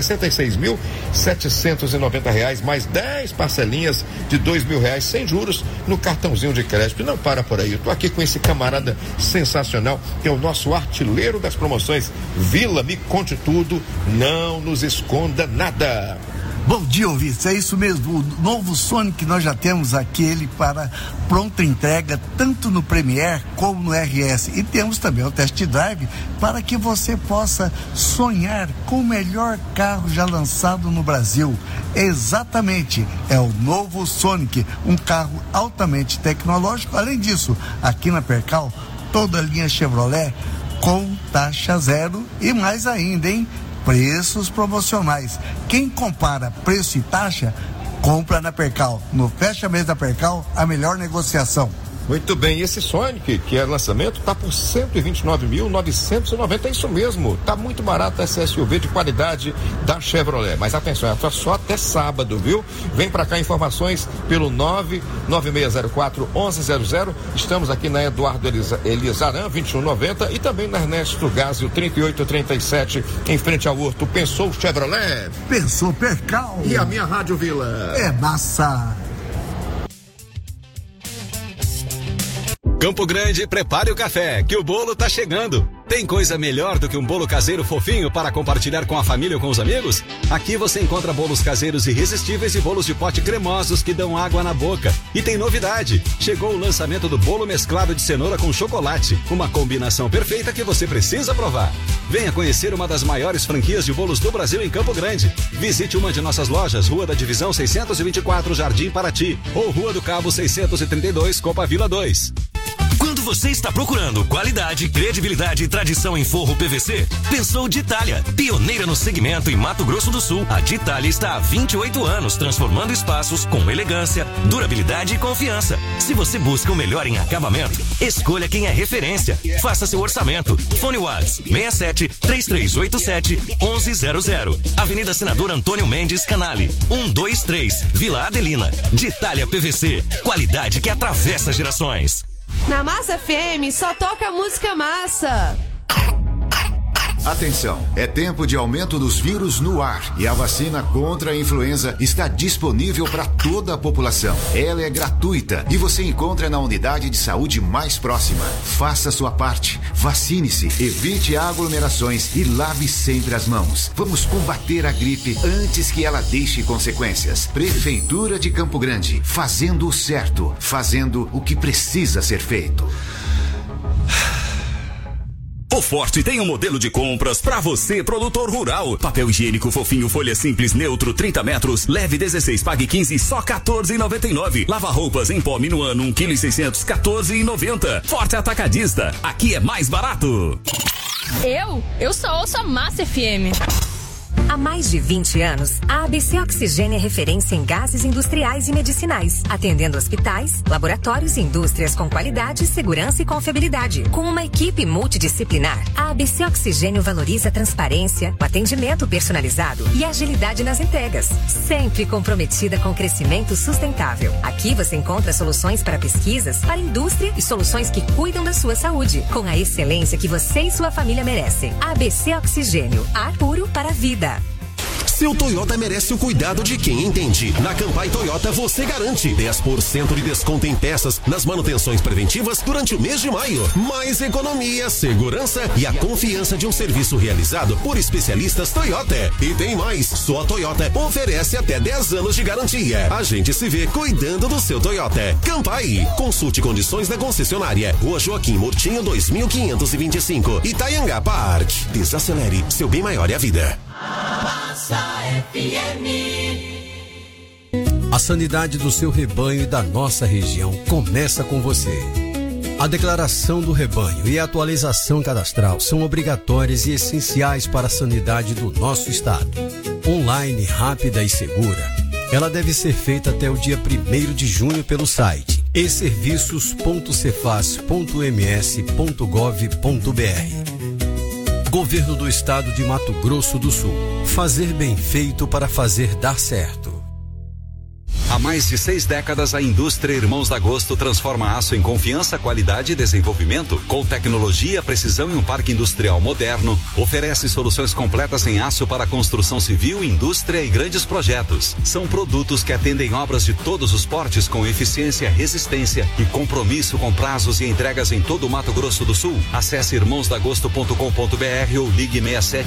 R$66.790, mais 10 parcelinhas de R$2.000 sem juros no cartãozinho de crédito. Não para por aí, eu tô aqui com esse camarada sensacional, que é o nosso artilheiro das promoções. Vila, me conte tudo, não nos esconda nada. Bom dia, ouvintes, é isso mesmo, o novo Sonic nós já temos aqui, ele para pronta entrega, tanto no Premier como no RS, e temos também o Test Drive para que você possa sonhar com o melhor carro já lançado no Brasil. Exatamente, é o novo Sonic, um carro altamente tecnológico. Além disso, aqui na Percal, toda a linha Chevrolet com taxa zero e mais ainda, hein? Preços promocionais. Quem compara preço e taxa, compra na Percal. No fecha mês da Percal, a melhor negociação. Muito bem, esse Sonic, que é lançamento, tá por R$129.990, é isso mesmo, tá muito barato essa SUV de qualidade da Chevrolet, mas atenção, é só até sábado, viu? Vem pra cá, informações pelo 99604-1100, estamos aqui na Eduardo Elisaran, 2190, e também na Ernesto Gásio, 3837, em frente ao Horto. Pensou Chevrolet? Pensou Percal. E a minha Rádio Vila? É massa. Campo Grande, prepare o café, que o bolo tá chegando. Tem coisa melhor do que um bolo caseiro fofinho para compartilhar com a família ou com os amigos? Aqui você encontra bolos caseiros irresistíveis e bolos de pote cremosos que dão água na boca. E tem novidade, chegou o lançamento do bolo mesclado de cenoura com chocolate, uma combinação perfeita que você precisa provar. Venha conhecer uma das maiores franquias de bolos do Brasil em Campo Grande. Visite uma de nossas lojas, Rua da Divisão 624, Jardim Paraty, ou Rua do Cabo 632, Copa Vila 2. Quando você está procurando qualidade, credibilidade e tradição em forro PVC, pensou Ditalia. Pioneira no segmento em Mato Grosso do Sul, a Ditalia está há 28 anos transformando espaços com elegância, durabilidade e confiança. Se você busca o melhor em acabamento, escolha quem é referência. Faça seu orçamento. Fone Whats 67-3387-1100. Avenida Senador Antônio Mendes Canale, 123, Vila Adelina. Ditalia PVC, qualidade que atravessa gerações. Na Massa FM só toca música massa. Atenção, é tempo de aumento dos vírus no ar e a vacina contra a influenza está disponível para toda a população. Ela é gratuita e você encontra na unidade de saúde mais próxima. Faça sua parte, vacine-se, evite aglomerações e lave sempre as mãos. Vamos combater a gripe antes que ela deixe consequências. Prefeitura de Campo Grande, fazendo o certo, fazendo o que precisa ser feito. O Forte tem um modelo de compras pra você, produtor rural. Papel higiênico fofinho, folha simples, neutro, 30 metros, leve 16, pague 15, só R$14,99. Lava roupas em pó Minuano, 1,6 kg, R$14,90. Forte Atacadista, aqui é mais barato. Eu só ouço a Massa FM. Há mais de 20 anos, a ABC Oxigênio é referência em gases industriais e medicinais, atendendo hospitais, laboratórios e indústrias com qualidade, segurança e confiabilidade. Com uma equipe multidisciplinar, a ABC Oxigênio valoriza a transparência, o atendimento personalizado e a agilidade nas entregas, sempre comprometida com o crescimento sustentável. Aqui você encontra soluções para pesquisas, para a indústria e soluções que cuidam da sua saúde, com a excelência que você e sua família merecem. ABC Oxigênio, ar puro para a vida. Seu Toyota merece o cuidado de quem entende. Na Campai Toyota você garante 10% de desconto em peças nas manutenções preventivas durante o mês de maio. Mais economia, segurança e a confiança de um serviço realizado por especialistas Toyota. E tem mais, só a Toyota oferece até 10 anos de garantia. A gente se vê cuidando do seu Toyota. Campai, consulte condições da concessionária. Rua Joaquim Murtinho 2525, Itaianga Park. Desacelere, seu bem maior é a vida. Massa FM. A sanidade do seu rebanho e da nossa região começa com você. A declaração do rebanho e a atualização cadastral são obrigatórias e essenciais para a sanidade do nosso estado. Online, rápida e segura, ela deve ser feita até o dia 1º de junho pelo site eserviços.cefaz.ms.gov.br. Governo do Estado de Mato Grosso do Sul. Fazer bem feito para fazer dar certo. Há mais de 6 décadas, a indústria Irmãos da Agosto transforma aço em confiança, qualidade e desenvolvimento. Com tecnologia, precisão e um parque industrial moderno, oferece soluções completas em aço para construção civil, indústria e grandes projetos. São produtos que atendem obras de todos os portes com eficiência, resistência e compromisso com prazos e entregas em todo o Mato Grosso do Sul. Acesse irmãosdagosto.com.br ou ligue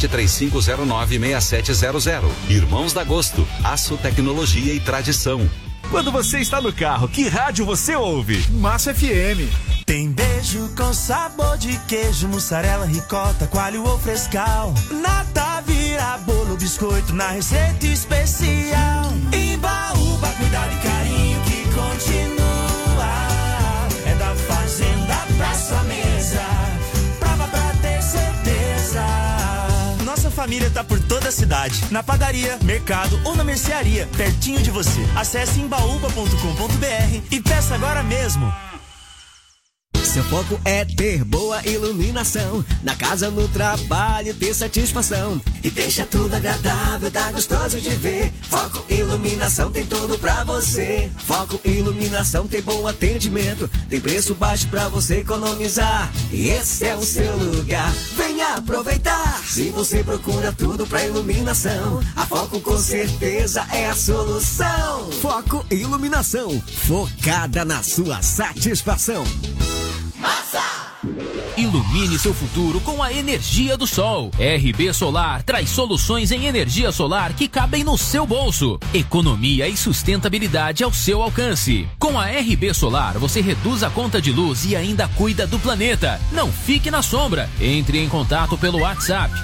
6735096700. Irmãos da Agosto, aço, tecnologia e tradição. Quando você está no carro, que rádio você ouve? Massa FM. Tem beijo com sabor de queijo, mussarela, ricota, coalho ou frescal. Nata vira bolo, biscoito na receita especial. Embaúba, cuidado e carinho que continua. É da fazenda pra sua mesa, prova pra ter certeza. Nossa família tá por toda a cidade, na padaria, mercado ou na mercearia, pertinho de você. Acesse embaúba.com.br e peça agora mesmo. Seu foco é ter boa iluminação, na casa, no trabalho, ter satisfação. E deixa tudo agradável, tá gostoso de ver. Foco Iluminação tem tudo pra você. Foco Iluminação tem bom atendimento, tem preço baixo pra você economizar. E esse é o seu lugar, venha aproveitar. Se você procura tudo pra iluminação, a Foco com certeza é a solução. Foco Iluminação, focada na sua satisfação. Massa! Ilumine seu futuro com a energia do sol. RB Solar traz soluções em energia solar que cabem no seu bolso. Economia e sustentabilidade ao seu alcance. Com a RB Solar, você reduz a conta de luz e ainda cuida do planeta. Não fique na sombra. Entre em contato pelo WhatsApp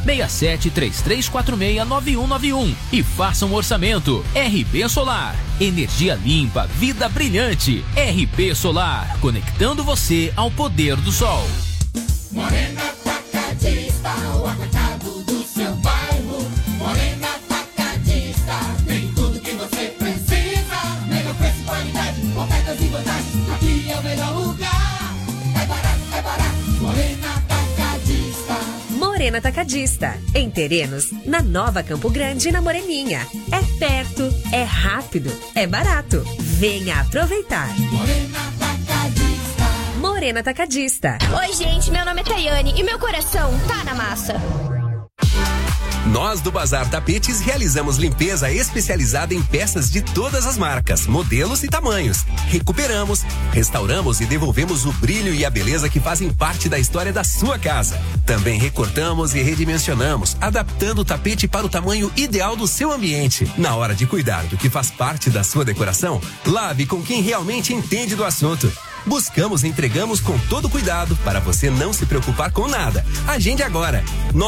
6733469191 e faça um orçamento. RB Solar. Energia limpa, vida brilhante. RB Solar, conectando você ao poder do sol. Morena Atacadista, o atacado do seu bairro. Morena Atacadista, tem tudo que você precisa. Melhor preço, qualidade, ofertas e vantagens. Aqui é o melhor lugar. É barato, é barato. Morena Atacadista. Morena Atacadista, em Terenos, na Nova Campo Grande e na Moreninha. É perto, é rápido, é barato. Venha aproveitar. Morena Atacadista. Morena Atacadista. Oi, gente, meu nome é Tayane e meu coração tá na massa. Nós do Bazar Tapetes realizamos limpeza especializada em peças de todas as marcas, modelos e tamanhos. Recuperamos, restauramos e devolvemos o brilho e a beleza que fazem parte da história da sua casa. Também recortamos e redimensionamos, adaptando o tapete para o tamanho ideal do seu ambiente. Na hora de cuidar do que faz parte da sua decoração, lave com quem realmente entende do assunto. Buscamos e entregamos com todo cuidado para você não se preocupar com nada. Agende agora.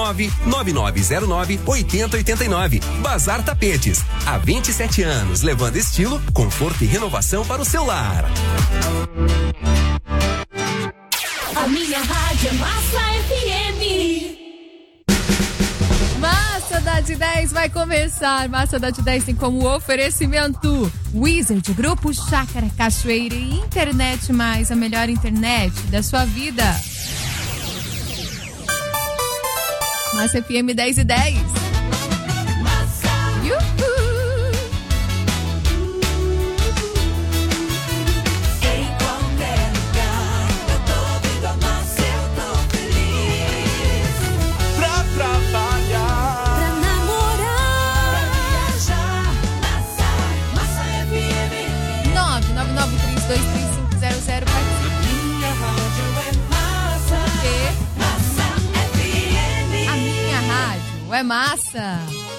99909-8089. Bazar Tapetes. Há 27 anos, levando estilo, conforto e renovação para o seu lar. A minha rádio é Massa FM. Massa da de 10 vai começar. Massa da de 10 tem como oferecimento Wizard, Grupo Chácara Cachoeira e Internet Mais, a melhor internet da sua vida. Massa FM 10 e 10. É massa!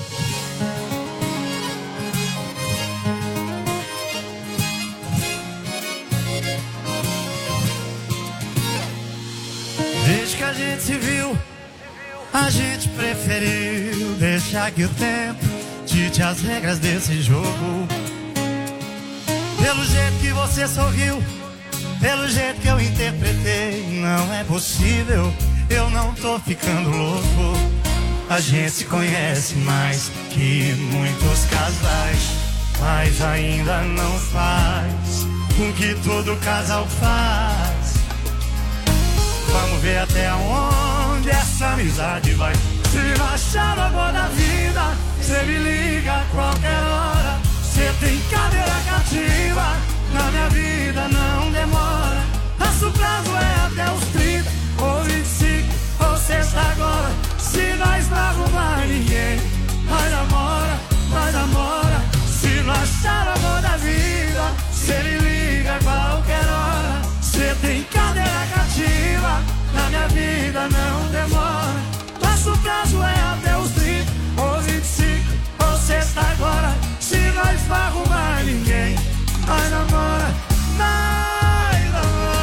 Desde que a gente se viu, a gente preferiu deixar que o tempo dite as regras desse jogo. Pelo jeito que você sorriu, pelo jeito que eu interpretei, não é possível, eu não tô ficando louco. A gente se conhece mais que muitos casais, mas ainda não faz o que todo casal faz. Vamos ver até onde essa amizade vai. Se não achar o amor da vida, cê me liga a qualquer hora. Cê tem cadeira cativa, na minha vida não demora. Nosso prazo é até os 30 ou 25 ou sexta agora. Se nós não arrumar ninguém, vai namora, vai namora. Se não achar o amor da vida, cê me liga a qualquer hora. Cê tem cadeira cativa, na minha vida não demora. Nosso prazo é até os 30 ou 25 ou sexta agora. Se nós não arrumar ninguém, vai namora, vai namora.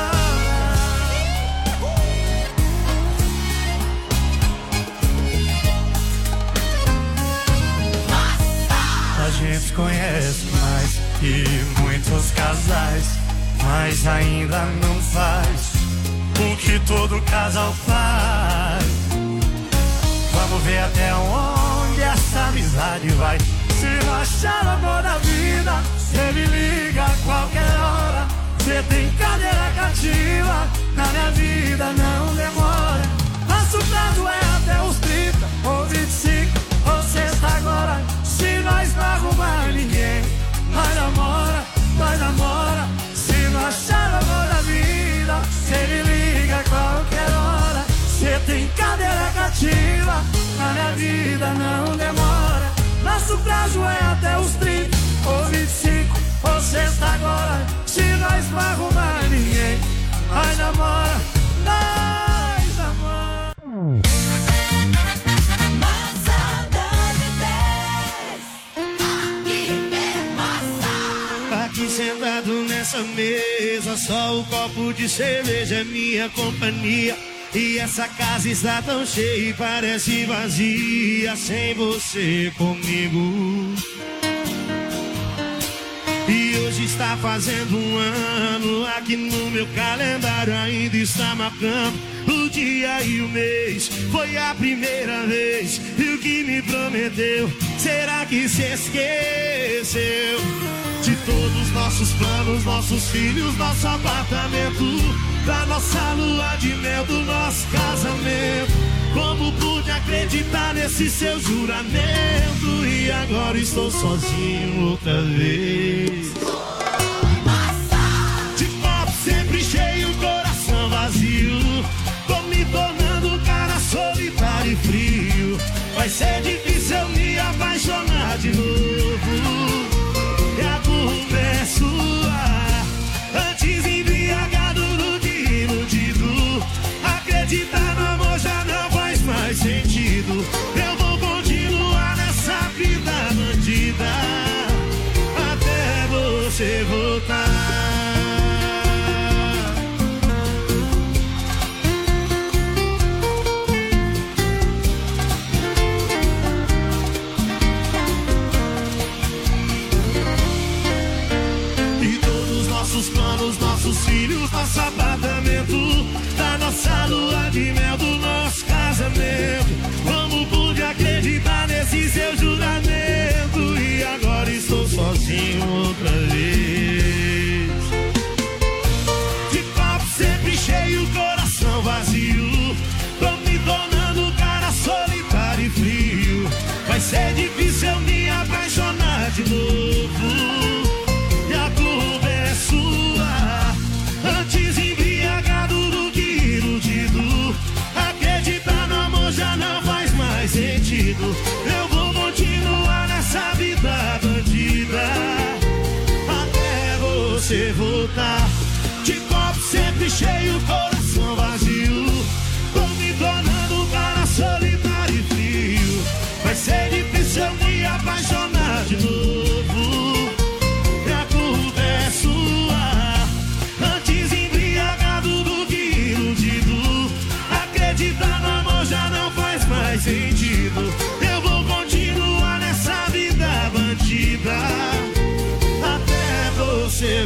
A gente conhece mais que muitos casais, mas ainda não faz o que todo casal faz. Vamos ver até onde essa amizade vai. Se não achar o amor da vida, cê me liga a qualquer hora. Cê tem cadeira cativa, na minha vida não demora. Nosso prazo é até os 30 ou 25 ou sexta agora. Se nós não arrumar ninguém, vai namora, vai namora. Se não achar o amor da vida, cê me liga a qualquer hora. Cê tem cadeira cativa, na minha vida não demora. Nosso prazo é até os 30 ou 25 ou sexta agora. Se nós não arrumar ninguém, vai namora, nós namora. Aqui sentado nessa mesa, só o copo de cerveja é minha companhia. E essa casa está tão cheia e parece vazia sem você comigo. E hoje está fazendo um ano, aqui no meu calendário ainda está marcando o dia e o mês. Foi a primeira vez, e o que me prometeu, será que se esqueceu? De todos os nossos planos, nossos filhos, nosso apartamento, da nossa lua de mel, do nosso casamento. Como pude acreditar nesse seu juramento? E agora estou sozinho outra vez. De copo sempre cheio, coração vazio. Tô me tornando um cara solitário e frio. Vai ser difícil eu me apaixonar de novo. E a culpa é sua. Antes embriagado, iludido. Acreditar no amor já não faz mais sentido. Eu vou continuar nessa vida bandida até você voltar.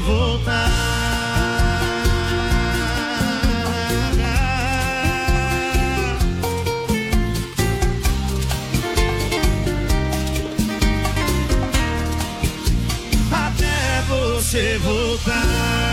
voltar. Até você voltar.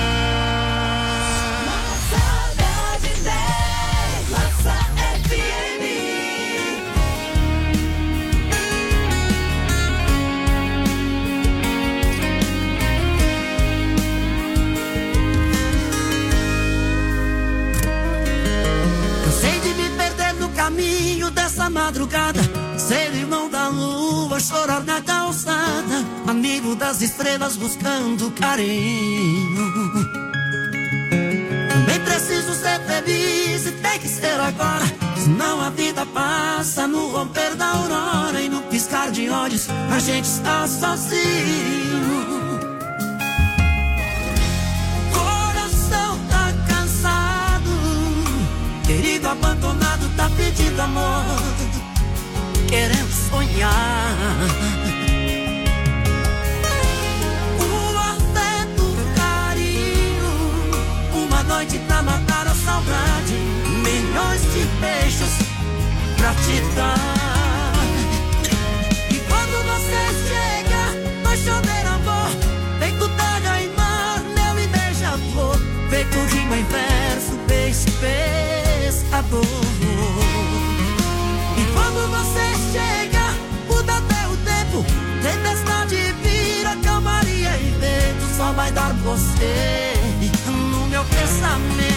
Caminho dessa madrugada, ser irmão da lua, chorar na calçada, amigo das estrelas buscando carinho. Também preciso ser feliz e tem que ser agora, senão a vida passa no romper da aurora e no piscar de olhos a gente está sozinho. Coração tá cansado, querido abandonado tá pedindo amor, querendo sonhar. O afeto, o carinho, uma noite pra matar a saudade, milhões de beijos pra te dar. E quando você chega, vai chover amor, feito terra e mar, mel e beija-flor, feito rima em verso, beijo, pescador. E quando você chega, muda até o tempo, tempestade vira calmaria e vento, só vai dar você no meu pensamento.